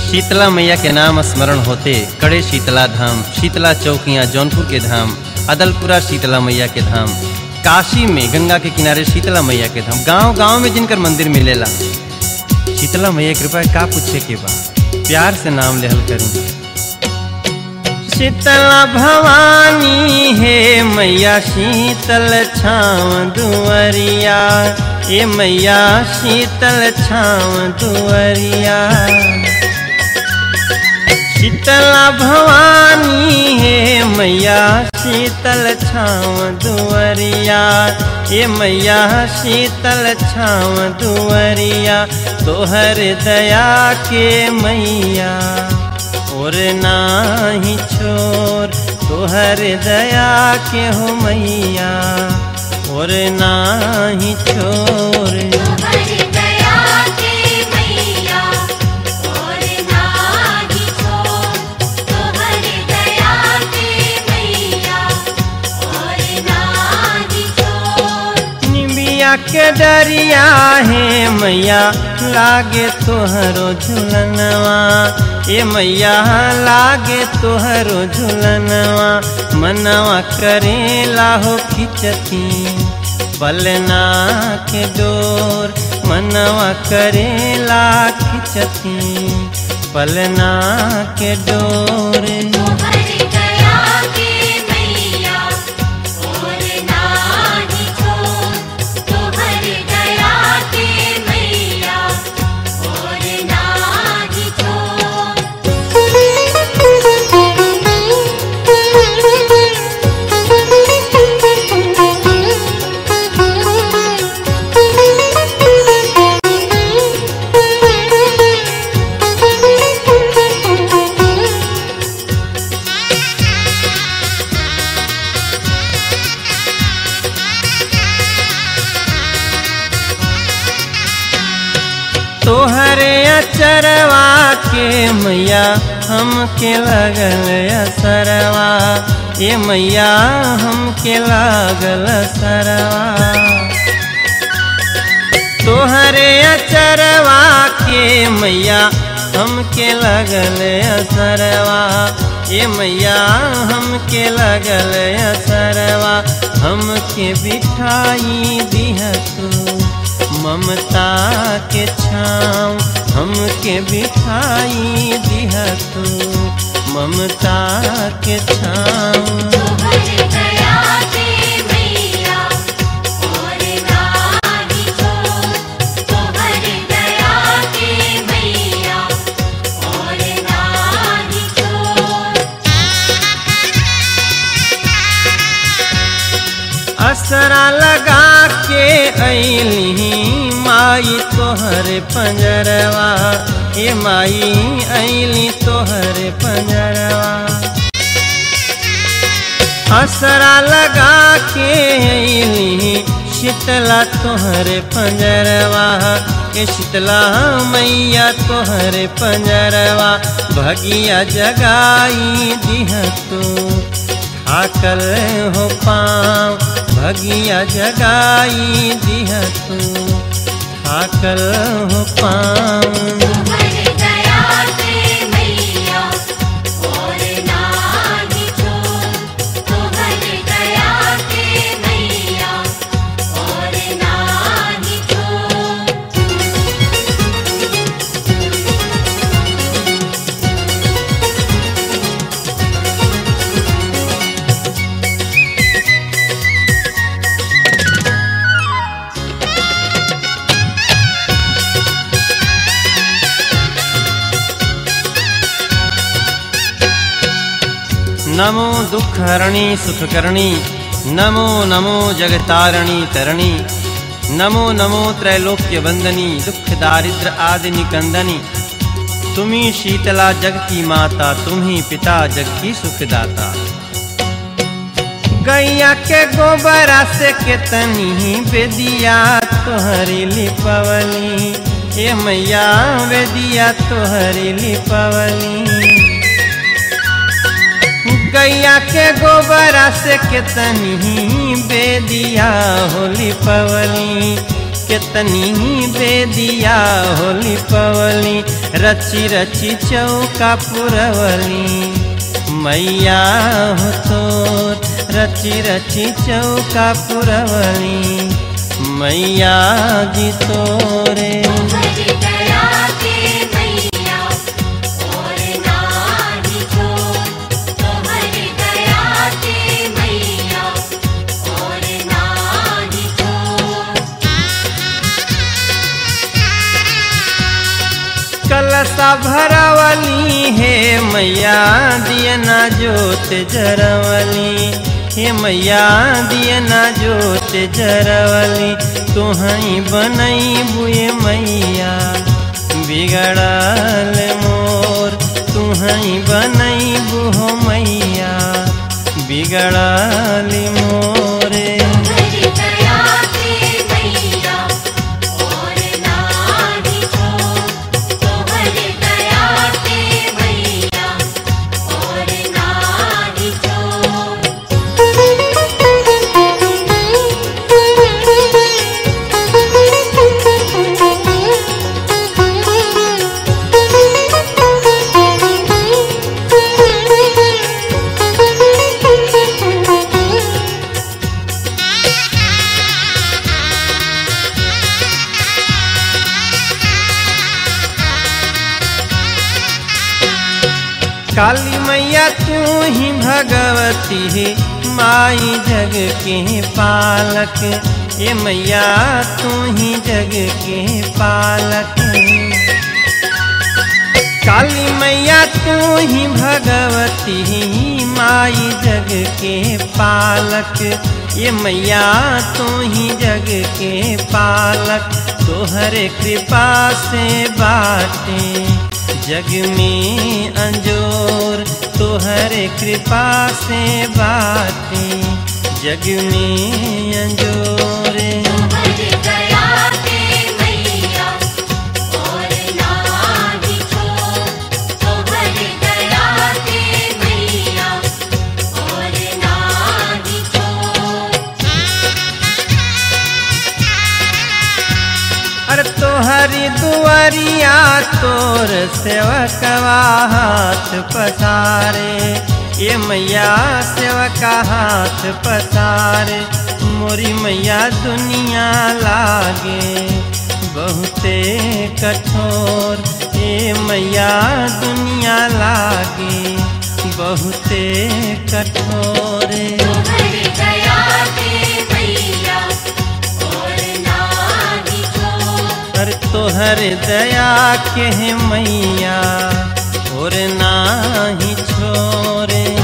शीतला मैया के नाम स्मरण होते कड़े शीतला धाम, शीतला चौकियाँ जौनपुर के धाम, अदलपुरा शीतला मैया के धाम, काशी में गंगा के किनारे शीतला मैया के धाम, गांव गांव में जिनकर मंदिर मिलेला। शीतला मैया कृपा का पूछे के बा, प्यार से नाम लेहल करें। शीतला भवानी है मैया शीतल छाँव दुअरिया, ये मैया शीतल छाँव दुअरिया। शीतला भवानी है मैया शीतल छाँव दुअरिया, ये मैया शीतल छाँव दुअरिया। तोहर दया के मैया और नाही छोर, तोहर दया के हो मैया और नाही छोर। के डरिया है मैया लागे तोहरो झुलनवा, ये मैया लागे तोहरो झुलनवा। मनवा करेला हो खिचती पलना के डोर, मनवा करेला खिचती पलना के डोर। तोहरे अचरवा के मैया हमके लगल असरवा, ये मैया हमके लागल असरवा। तोहरे अचरवा के मैया हमके लगल असरवा, ये मैया हमके लगल असरवा। हमके बिठाई दिह तू ममता के छाँव, हमके बिठाई दिह तू ममता के छाँव। असरा लगा के अइली माई तोहर पंजरवा, ये माई अइली तोहर पंजरवा। असरा लगा के अइली शीतला तोहर पंजरवा, ये शीतला मैया तोहर पंजरवा। भगिया जगाई दिह तू थाकल हो पाँव, भगिया जगाई दिह तू थाकल हो पाँव। नमो दुख हरणी सुख करणी, नमो नमो जगतारणी तरणी, नमो नमो त्रैलोक्य वंदनी, दुख दारिद्र आदि निकंदनी। तुम्ही शीतला जग की माता, तुम्ही पिता जग की सुखदाता। गैया के गोबरा से केतनी बेदिया तोहरी लिपवली, ये मैया बेदिया तोहरी लिपवली। गैया के गोबरा से केतनी बेदिया होली पवली, कितनी बेदिया होली पवली, रची रची चौका पुरवली। मैया हो तोर रची रची चौका पुरवली, मैया जी तोरे। कलसा भरवली हे मैया दियना जोत जरवली, हे मैया दियना जोत जरवली। तुहई बनई बुए मैया बिगड़ल मोर, तुहई बनई बुहो मैया बिगड़ल मोरे। काली मैया तू ही भगवती माई जग के पालक, ये मैया तू ही जग के पालक। काली मैया तू ही भगवती माई जग के पालक, ये मैया तू ही जग के पालक। तोहरे कृपा से बाटे जग में अंजोर, तोहरे कृपा से बाटे जग में अंजोर। अरे तोहरी दुआरिया तोर सेवकवा हाथ पसारे, ये मैया सेवका हाथ पसारे। मोरी मैया दुनिया लागे बहुते कठोर, ये मैया दुनिया लागे बहुते कठोर। तोहर दया के मैया और ना ही छोरे।